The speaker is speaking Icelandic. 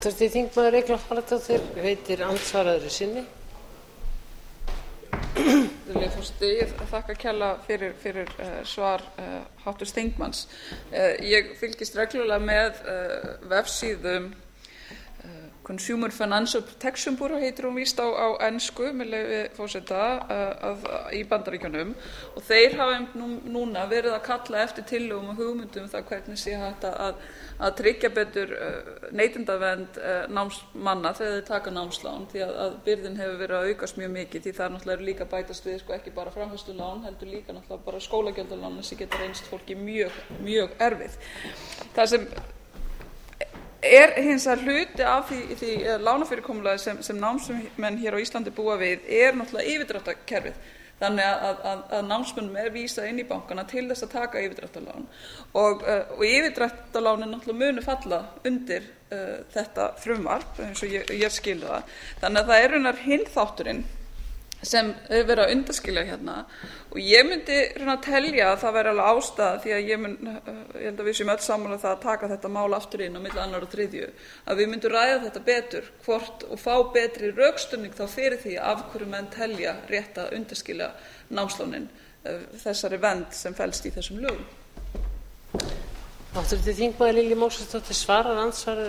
Háttvirtur þingmaður Eygló Harðardóttir veitir andsvaraðri sinni. Virðulegi forseti, ég þakka kærlega fyrir svar háttvirts þingmanns. Ég fylgist reglulega með vefsíðum Consumer Financial Protection Bureau heitir hún víst á ensku með leyfi forseta í Bandaríkjunum, og þeir hafa núna verið að kalla eftir tillögum og hugmyndum það hvernig sé hægt að tryggja betur neytendavernd námsmanna þegar þeir taka námslán, því að byrðin hefur verið að aukast mjög mikið, því það náttúrulega líka bætast við ekki bara framfærslulán heldur líka náttúrulega bara skólagjöldalán sem geta reynst fólki mjög erfið. Það sem hins vegar hluti af því lánafyrirkomulagi sem námsmenn hér á Íslandi búa við náttúrulega yfirdráttarkerfið. Þannig að námsmönnum vísað inn í bankana til þess að taka yfirdráttarlán, og yfirdráttarlánin náttúrulega munu falla undir þetta frumvarp eins og ég skilði það. Þannig að það raunar hinn þátturinn sem verið að undanskilja hérna, og ég myndi reyna að telja að það væri alveg ástæða, því að ég held að við séum öll sammála það að taka þetta mál aftur inn á milli 2. og 3., að við myndum ræða þetta betur hvort og fá betri rökstuðning þá fyrir því af hverju menn telja rétt að undanskilja námslánin þessari vernd sem felst í þessum lögum. Háttvirtur þingmaður Lilja Mósesdóttir svarar andsvaraðri